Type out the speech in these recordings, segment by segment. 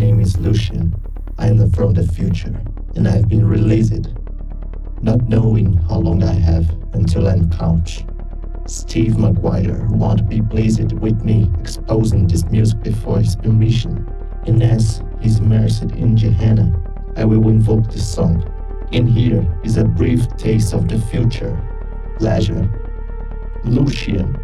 name is Lucian. I am from the future, and I've been released, not knowing how long I have until I'm couch. Steve Maguire won't be pleased with me exposing this music before his permission, and as he's immersed in Gehenna, I will invoke this song. And here is a brief taste of the future. Pleasure. Lucian.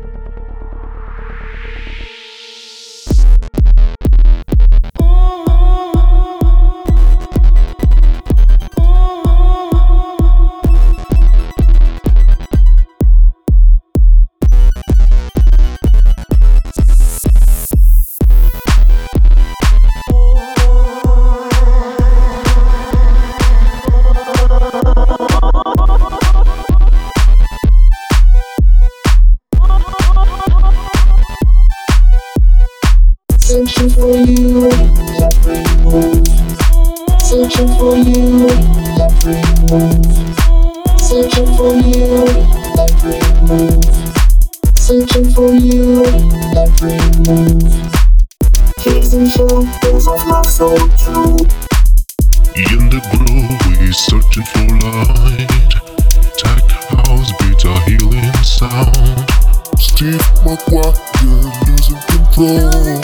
Searching for you, every move. Searching for you, every move. Searching for you, every move. Searching for you, every move. Chasing shadows of love so true. In the groove, we searching for light. Tech house beats a healing sound. Steve Maguire losing control.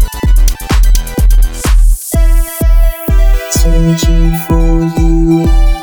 Searching for you.